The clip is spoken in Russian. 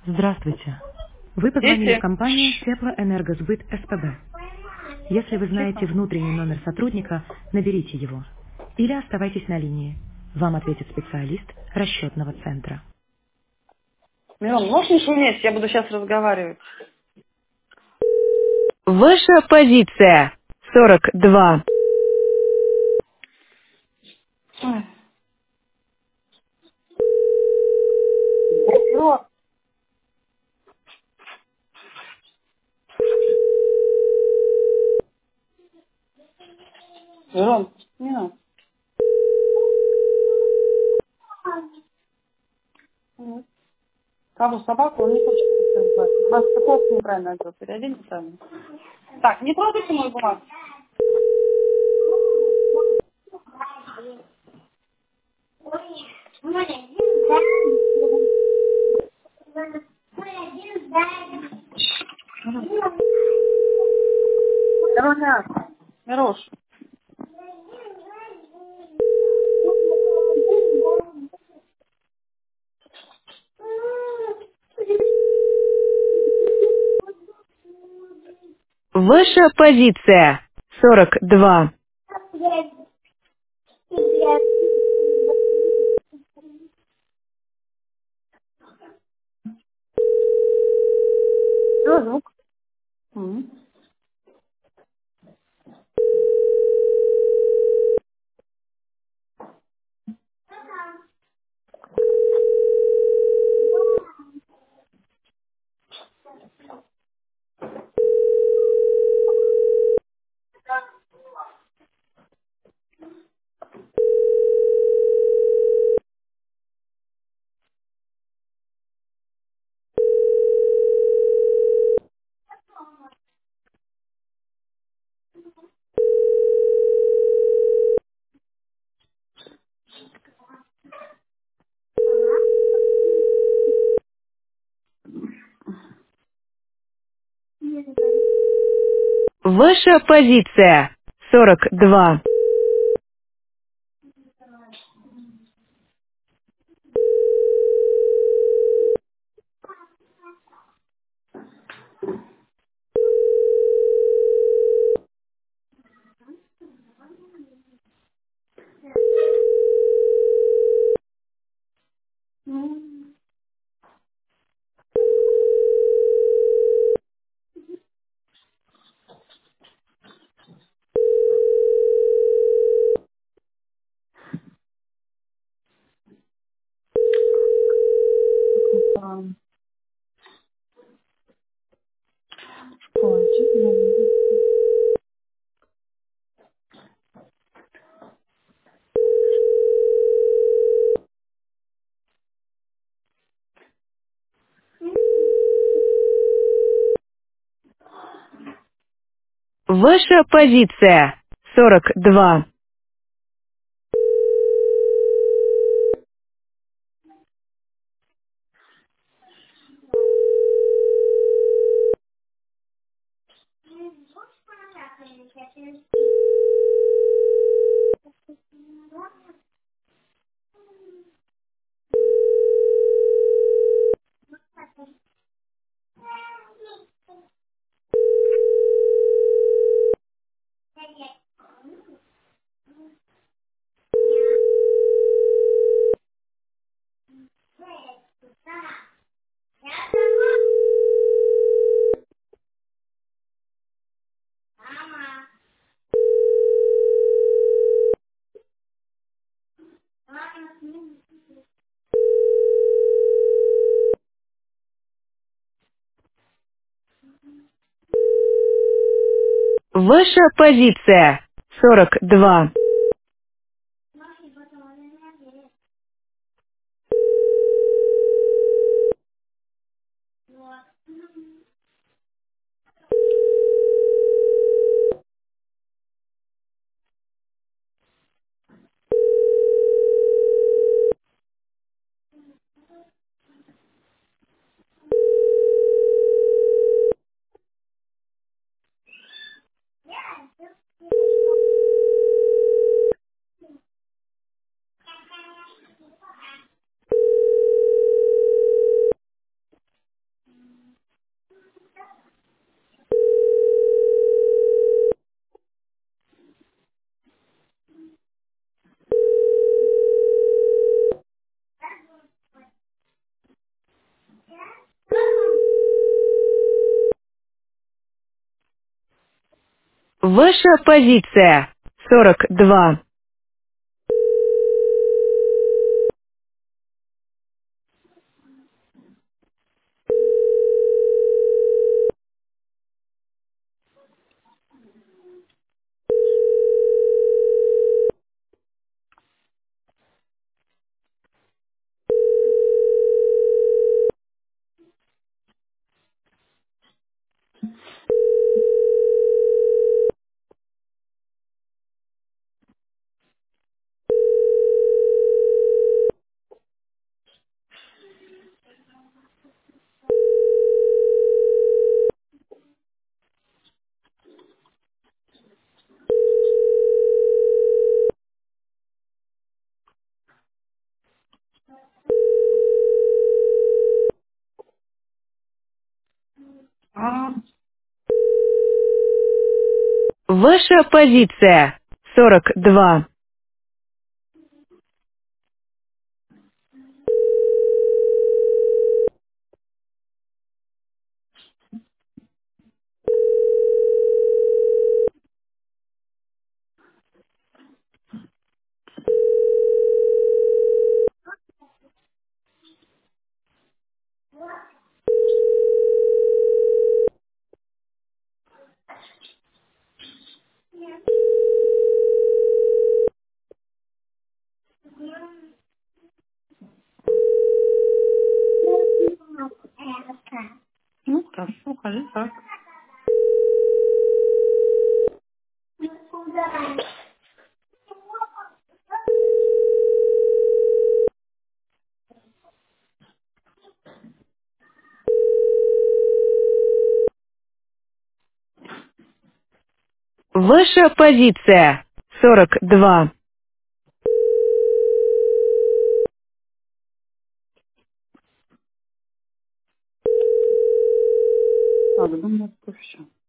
Здравствуйте. Вы позвонили в Дети. компанию Теплоэнергосбыт СПБ. Если вы знаете Тихо. внутренний номер сотрудника, наберите его. Или оставайтесь на линии. Вам ответит специалист расчетного центра. Мирон, можешь не шуметь? Я буду сейчас разговаривать. Ваша позиция 42. Ой. Мирон. Мирон, не надо. Нет. Кого собаку, он не хочет это назвать. Просто кофе неправильно одел. Переодень неправильно. Так, не трогайте мою бумагу. Мироня. Мирош. Ваша позиция 42. Что звук? М. Ваша позиция 42. Ой, чё. Ваша позиция 42. Ваша позиция 42. Ваша позиция. 42. А, Ваша позиция. 42. ну, хорошо, ходи так. Ваша позиция. 42. Ладно, думаю, что все.